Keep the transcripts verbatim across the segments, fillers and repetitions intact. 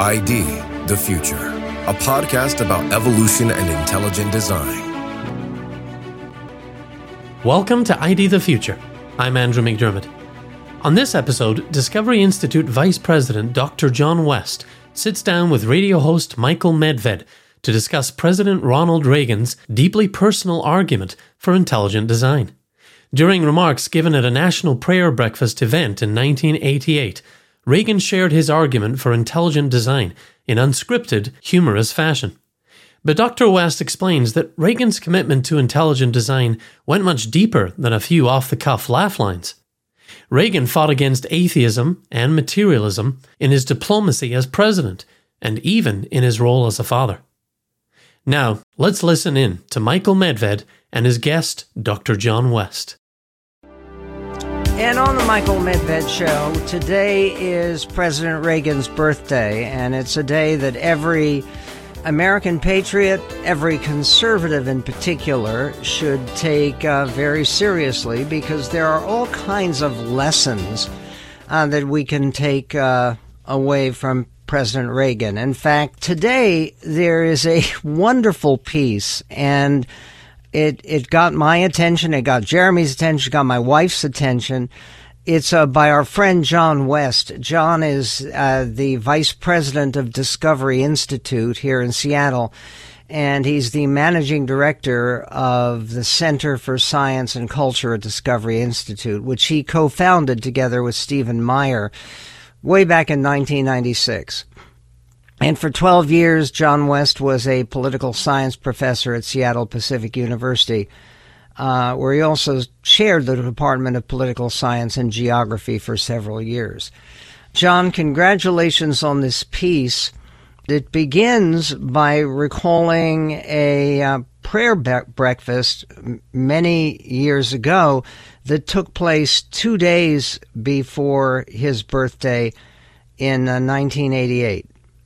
I D, The Future, a podcast about evolution and intelligent design. Welcome to I D The Future. I'm Andrew McDermott. On this episode, Discovery Institute Vice President Doctor John West sits down with radio host Michael Medved to discuss President Ronald Reagan's deeply personal argument for intelligent design. During remarks given at a National Prayer Breakfast event in nineteen eighty-eight, Reagan shared his argument for intelligent design in unscripted, humorous fashion. But Doctor West explains that Reagan's commitment to intelligent design went much deeper than a few off-the-cuff laugh lines. Reagan fought against atheism and materialism in his diplomacy as president, and even in his role as a father. Now, let's listen in to Michael Medved and his guest, Doctor John West. And on the Michael Medved Show, today is President Reagan's birthday, and it's a day that every American patriot, every conservative in particular, should take uh, very seriously, because there are all kinds of lessons uh, that we can take uh, away from President Reagan. In fact, today there is a wonderful piece, and It it got my attention, it got Jeremy's attention, it got my wife's attention. It's uh, by our friend John West. John is uh, the vice president of Discovery Institute here in Seattle, and he's the managing director of the Center for Science and Culture at Discovery Institute, which he co-founded together with Stephen Meyer way back in nineteen ninety-six. And for twelve years, John West was a political science professor at Seattle Pacific University, uh, where he also chaired the Department of Political Science and Geography for several years. John, congratulations on this piece. It begins by recalling a uh, prayer be- breakfast many years ago that took place two days before his birthday in uh, nineteen eighty-eight.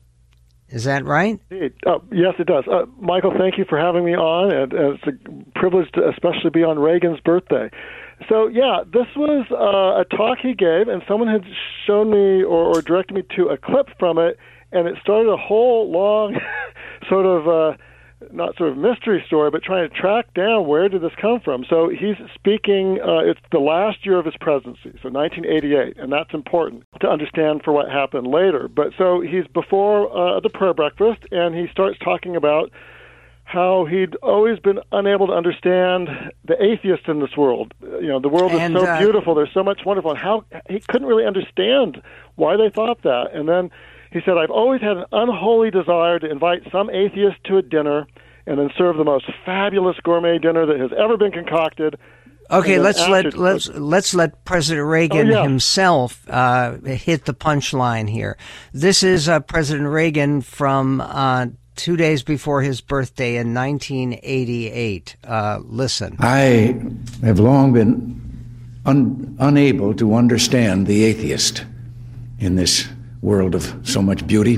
Is that right? Uh, yes, it does. Uh, Michael, thank you for having me on. And, and it's a privilege to especially be on Reagan's birthday. So, yeah, this was uh, a talk he gave, and someone had shown me or, or directed me to a clip from it, and it started a whole long sort of, uh, not sort of mystery story, but trying to track down where did this come from. So he's speaking, uh, it's the last year of his presidency, so nineteen eighty-eight, and that's important to understand for what happened later. But so he's before uh, the prayer breakfast, and he starts talking about how he'd always been unable to understand the atheists in this world. You know, the world is and, so uh, beautiful, there's so much wonderful, and how he couldn't really understand why they thought that. And then he said, I've always had an unholy desire to invite some atheist to a dinner and then serve the most fabulous gourmet dinner that has ever been concocted. Okay, let's let let's let's let President Reagan oh, yeah. himself uh, hit the punchline here. This is uh, President Reagan from uh, two days before his birthday in nineteen eighty-eight. Uh, listen. I have long been un- unable to understand the atheist in this world of so much beauty,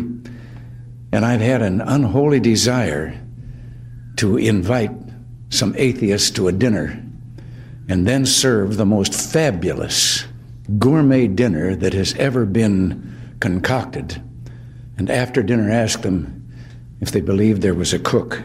and I've had an unholy desire to invite some atheists to a dinner and then serve the most fabulous gourmet dinner that has ever been concocted, and after dinner ask them if they believed there was a cook.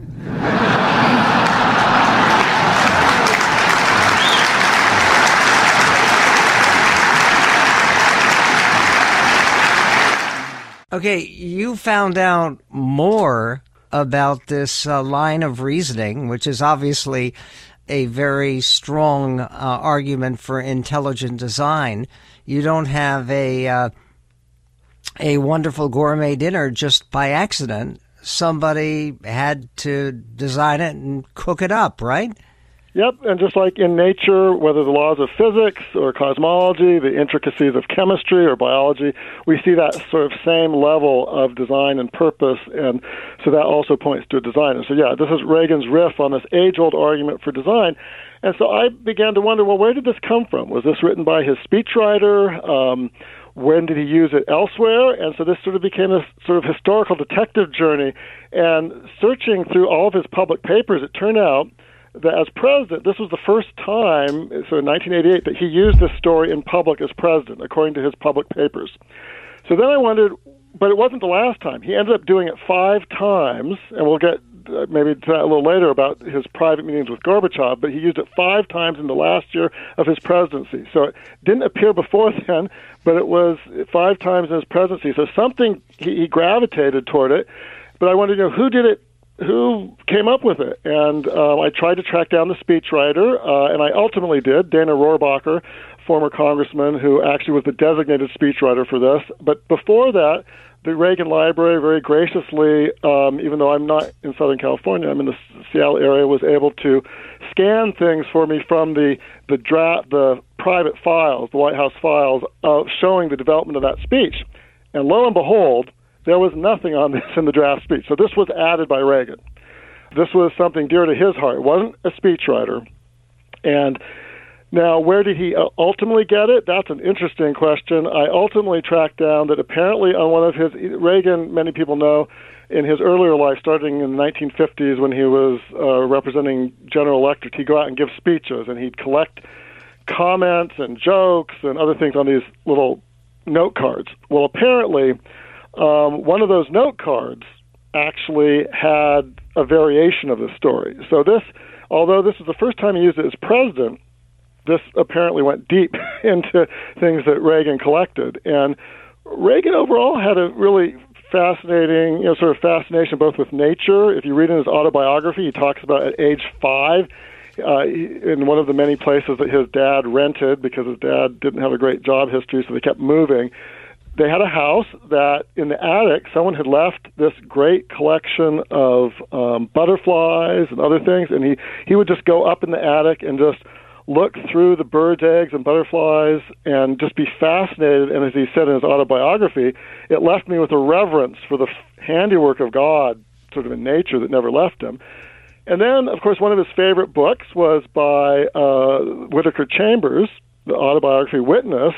Okay, you found out more about this uh, line of reasoning, which is obviously a very strong uh, argument for intelligent design. You don't have a uh, a wonderful gourmet dinner just by accident. Somebody had to design it and cook it up, right? Yep, and just like in nature, whether the laws of physics or cosmology, the intricacies of chemistry or biology, we see that sort of same level of design and purpose, and so that also points to a designer. So yeah, this is Reagan's riff on this age-old argument for design. And so I began to wonder, well, where did this come from? Was this written by his speechwriter? Um, when did he use it elsewhere? And so this sort of became a sort of historical detective journey. And searching through all of his public papers, it turned out that as president, this was the first time, so in nineteen eighty-eight, that he used this story in public as president, according to his public papers. So then I wondered, but it wasn't the last time. He ended up doing it five times, and we'll get uh, maybe to that a little later about his private meetings with Gorbachev, but he used it five times in the last year of his presidency. So it didn't appear before then, but it was five times in his presidency. So something, he, he gravitated toward it, but I wanted to know who did it, who came up with it. And um, I tried to track down the speechwriter, uh, and I ultimately did, Dana Rohrabacher, former congressman who actually was the designated speechwriter for this. But before that, the Reagan Library very graciously, um, even though I'm not in Southern California, I'm in the Seattle area, was able to scan things for me from the the draft, the private files, the White House files, uh, showing the development of that speech. And lo and behold, there was nothing on this in the draft speech. So this was added by Reagan. This was something dear to his heart. It wasn't a speechwriter. And now, where did he ultimately get it? That's an interesting question. I ultimately tracked down that apparently on one of his, Reagan, many people know, in his earlier life, starting in the nineteen fifties when he was uh, representing General Electric, he'd go out and give speeches, and he'd collect comments and jokes and other things on these little note cards. Well, apparently, um, one of those note cards actually had a variation of this story. So this, although this is the first time he used it as president, this apparently went deep into things that Reagan collected. And Reagan overall had a really fascinating, you know, sort of fascination both with nature. If you read in his autobiography, he talks about at age five, uh, in one of the many places that his dad rented because his dad didn't have a great job history, so they kept moving. They had a house that in the attic, someone had left this great collection of um, butterflies and other things, and he, he would just go up in the attic and just look through the birds' eggs and butterflies and just be fascinated. And as he said in his autobiography, it left me with a reverence for the handiwork of God, sort of in nature, that never left him. And then, of course, one of his favorite books was by uh, Whittaker Chambers, the autobiography Witness,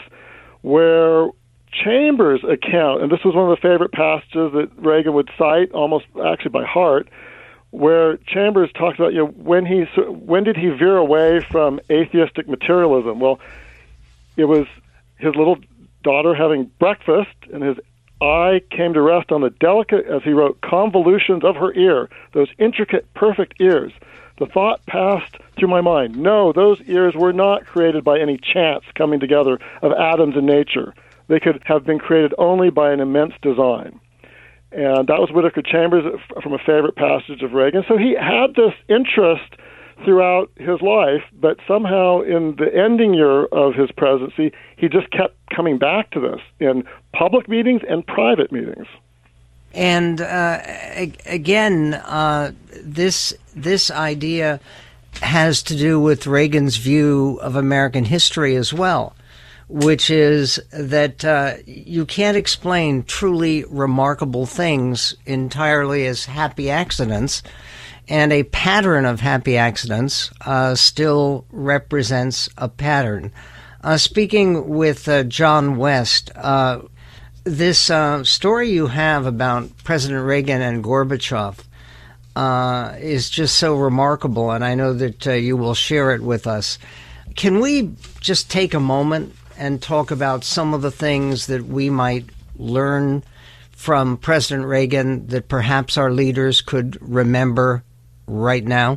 where Chambers' account, and this was one of the favorite passages that Reagan would cite almost actually by heart, where Chambers talks about, you know, when he when did he veer away from atheistic materialism? Well, it was his little daughter having breakfast, and his eye came to rest on the delicate, as he wrote, convolutions of her ear, those intricate, perfect ears. The thought passed through my mind, no, those ears were not created by any chance coming together of atoms in nature. They could have been created only by an immense design. And that was Whittaker Chambers from a favorite passage of Reagan. So he had this interest throughout his life, but somehow in the ending year of his presidency, he just kept coming back to this in public meetings and private meetings. And uh, again, uh, this this idea has to do with Reagan's view of American history as well, which is that uh, you can't explain truly remarkable things entirely as happy accidents, and a pattern of happy accidents uh, still represents a pattern. Uh, speaking with uh, John West, uh, this uh, story you have about President Reagan and Gorbachev uh, is just so remarkable, and I know that uh, you will share it with us. Can we just take a moment and talk about some of the things that we might learn from President Reagan that perhaps our leaders could remember right now?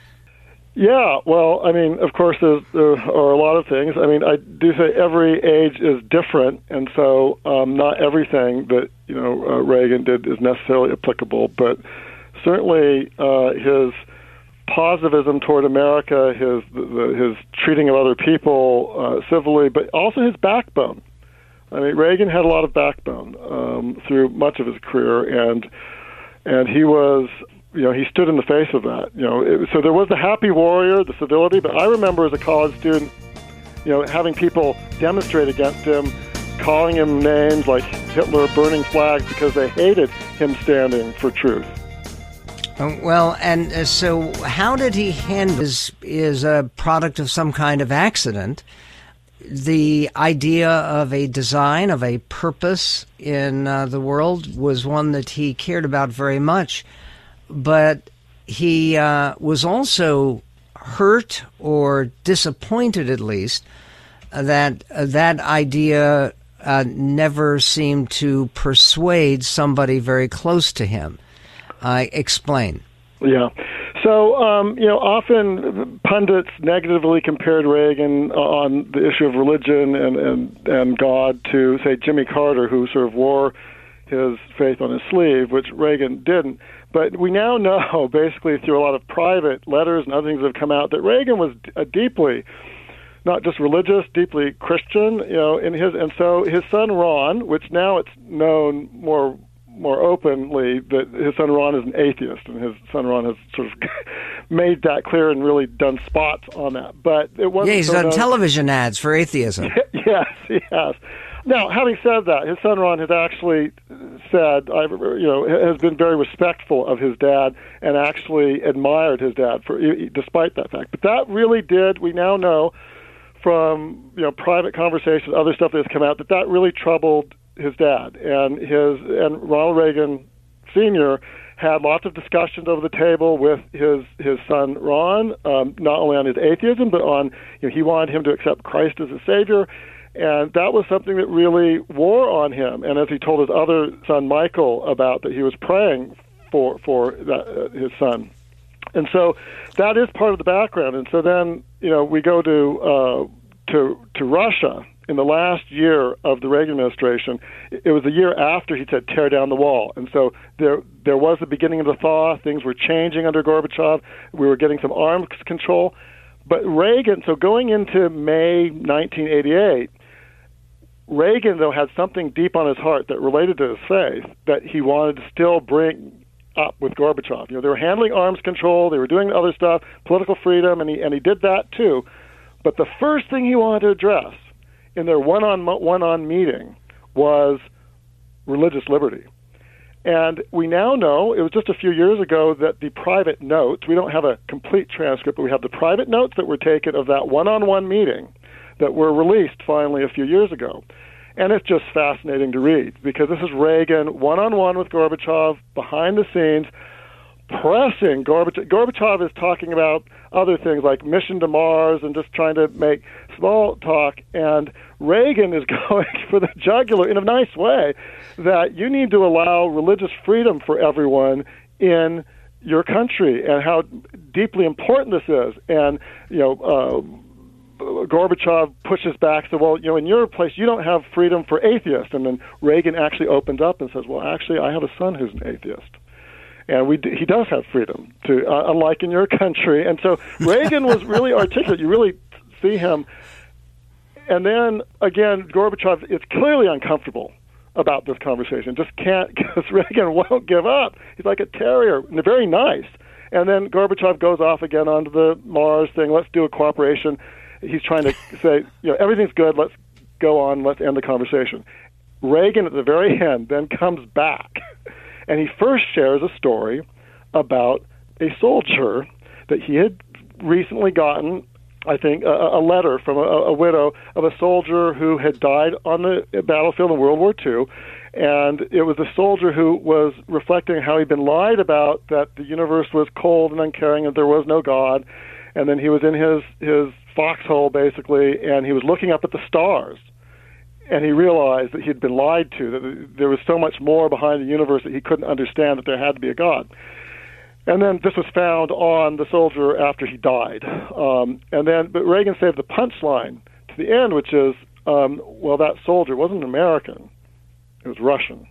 Yeah, well, I mean, of course, there are a lot of things. I mean, I do say every age is different, and so um, not everything that, you know, uh, Reagan did is necessarily applicable, but certainly uh, his positivism toward America, his the, his treating of other people uh, civilly, but also his backbone. I mean, Reagan had a lot of backbone um, through much of his career, and and he was, you know, he stood in the face of that. You know, it, so there was the happy warrior, the civility, but I remember as a college student, you know, having people demonstrate against him, calling him names like Hitler, burning flags because they hated him standing for truth. Well, and uh, so how did he handle this? Is a product of some kind of accident. The idea of a design, of a purpose in uh, the world was one that he cared about very much. But he uh, was also hurt or disappointed, at least, uh, that uh, that idea uh, never seemed to persuade somebody very close to him. Uh, explain. Yeah. So, um, you know, often pundits negatively compared Reagan on the issue of religion and, and, and God to, say, Jimmy Carter, who sort of wore his faith on his sleeve, which Reagan didn't. But we now know, basically through a lot of private letters and other things that have come out, that Reagan was a deeply, not just religious, deeply Christian, you know, in his, and so his son Ron, which now it's known more more openly that his son Ron is an atheist, and his son Ron has sort of made that clear and really done spots on that. But it wasn't. Yeah, he's so done known. television ads for atheism. Yes, he has. Now, having said that, his son Ron has actually said, you know, has been very respectful of his dad and actually admired his dad for, despite that fact. But that really did, we now know from, you know, private conversations, other stuff that has come out, that that really troubled his dad. And his and Ronald Reagan Senior had lots of discussions over the table with his his son Ron, um, not only on his atheism, but on, you know, he wanted him to accept Christ as a savior. And that was something that really wore on him. And as he told his other son, Michael, about, that he was praying for for that, uh, his son. And so that is part of the background. And so then, you know, we go to uh, to to Russia in the last year of the Reagan administration. It was the year after he said, tear down the wall. And so there there was the beginning of the thaw. Things were changing under Gorbachev. We were getting some arms control. But Reagan, so going into May nineteen eighty-eight, Reagan, though, had something deep on his heart that related to his faith that he wanted to still bring up with Gorbachev. You know, they were handling arms control, they were doing other stuff, political freedom, and he and he did that too. But the first thing he wanted to address in their one-on one-on meeting was religious liberty. And we now know, it was just a few years ago, that the private notes, we don't have a complete transcript, but we have the private notes that were taken of that one-on-one meeting that were released finally a few years ago. And it's just fascinating to read, because this is Reagan one-on-one with Gorbachev, behind the scenes, pressing Gorbachev. Gorbachev is talking about other things like mission to Mars and just trying to make small talk, and Reagan is going for the jugular in a nice way, that you need to allow religious freedom for everyone in your country, and how deeply important this is. And, you know, uh, Gorbachev pushes back, so, well, you know, in your place, you don't have freedom for atheists. And then Reagan actually opens up and says, well, actually, I have a son who's an atheist. And we d- he does have freedom, to uh, unlike in your country. And so Reagan was really articulate. You really see him. And then, again, Gorbachev is clearly uncomfortable about this conversation. Just can't, because Reagan won't give up. He's like a terrier, and they're very nice. And then Gorbachev goes off again onto the Mars thing. Let's do a cooperation. He's trying to say, you know, everything's good. Let's go on. Let's end the conversation. Reagan, at the very end, then comes back. And he first shares a story about a soldier that he had recently gotten, I think, a, a letter from a, a widow of a soldier who had died on the battlefield in World War Two. And it was a soldier who was reflecting how he'd been lied about, that the universe was cold and uncaring, and there was no God. And then he was in his, his foxhole, basically, and he was looking up at the stars. And he realized that he'd been lied to, that there was so much more behind the universe that he couldn't understand, that there had to be a God. And then this was found on the soldier after he died. Um, and then, but Reagan saved the punchline to the end, which is, um, well, that soldier wasn't American, it was Russian.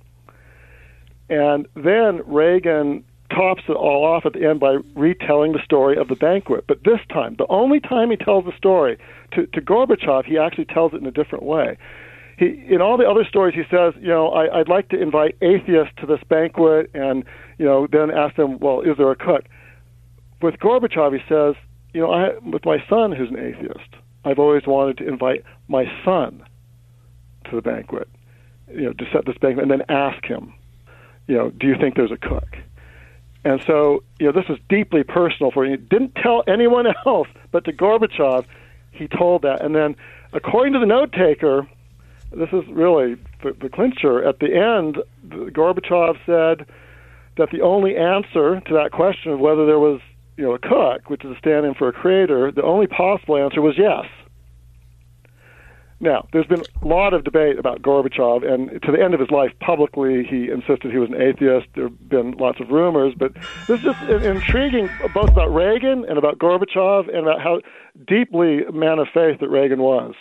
And then Reagan tops it all off at the end by retelling the story of the banquet. But this time, the only time he tells the story, to, to Gorbachev, he actually tells it in a different way. He, in all the other stories, he says, you know, I, I'd like to invite atheists to this banquet, and, you know, then ask them, well, is there a cook? With Gorbachev, he says, you know, I, with my son, who's an atheist, I've always wanted to invite my son to the banquet, you know, to set this banquet, and then ask him, you know, do you think there's a cook? And so, you know, this was deeply personal for him. He didn't tell anyone else, but to Gorbachev, he told that. And then, according to the note taker, this is really the, the clincher. At the end, Gorbachev said that the only answer to that question of whether there was, you know, a cook, which is a stand-in for a creator, the only possible answer was yes. Now, there's been a lot of debate about Gorbachev, and to the end of his life, publicly, he insisted he was an atheist. There have been lots of rumors, but this is just intriguing, both about Reagan and about Gorbachev, and about how deeply man of faith that Reagan was.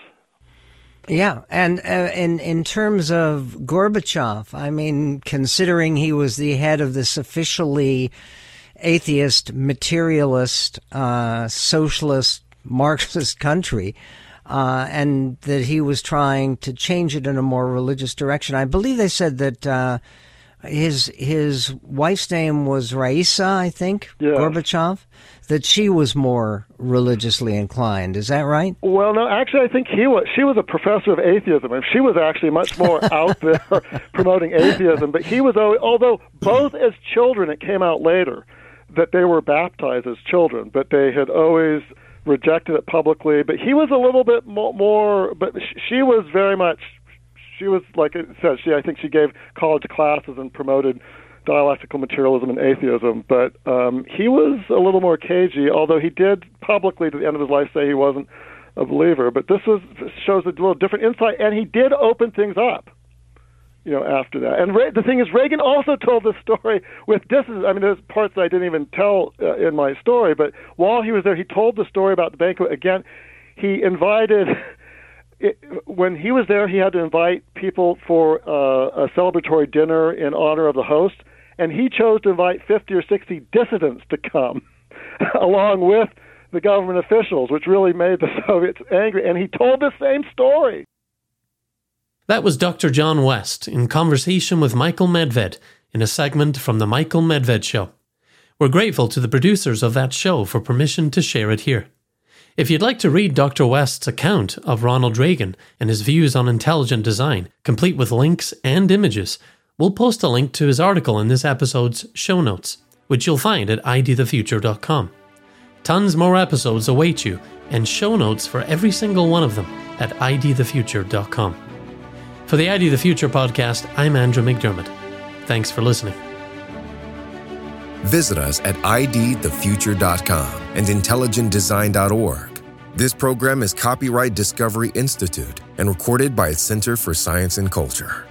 Yeah, and uh, in in terms of Gorbachev, I mean, considering he was the head of this officially atheist, materialist, uh, socialist, Marxist country, uh, and that he was trying to change it in a more religious direction. I believe they said that uh, his his wife's name was Raisa, I think, yeah. Gorbachev, that she was more religiously inclined. Is that right? Well, no, actually, I think he was. She was a professor of atheism, and she was actually much more out there promoting atheism. But he was, although both as children, it came out later that they were baptized as children, but they had always rejected it publicly. But he was a little bit more, more but she was very much, she was, like it says, she, I think she gave college classes and promoted dialectical materialism and atheism. But um, he was a little more cagey, although he did publicly, to the end of his life, say he wasn't a believer. But this was shows a little different insight, and he did open things up, you know, after that. And Re- the thing is, Reagan also told this story with distance. I mean, there's parts that I didn't even tell uh, in my story, but while he was there, he told the story about the banquet again. He invited, it, when he was there, he had to invite people for uh, a celebratory dinner in honor of the host, and he chose to invite fifty or sixty dissidents to come along with the government officials, which really made the Soviets angry. And he told the same story. That was Doctor John West in conversation with Michael Medved in a segment from The Michael Medved Show. We're grateful to the producers of that show for permission to share it here. If you'd like to read Doctor West's account of Ronald Reagan and his views on intelligent design, complete with links and images, we'll post a link to his article in this episode's show notes, which you'll find at I D the future dot com. Tons more episodes await you, and show notes for every single one of them at I D the future dot com. For the I D the Future podcast, I'm Andrew McDermott. Thanks for listening. Visit us at I D the future dot com and intelligent design dot org. This program is copyright Discovery Institute and recorded by its Center for Science and Culture.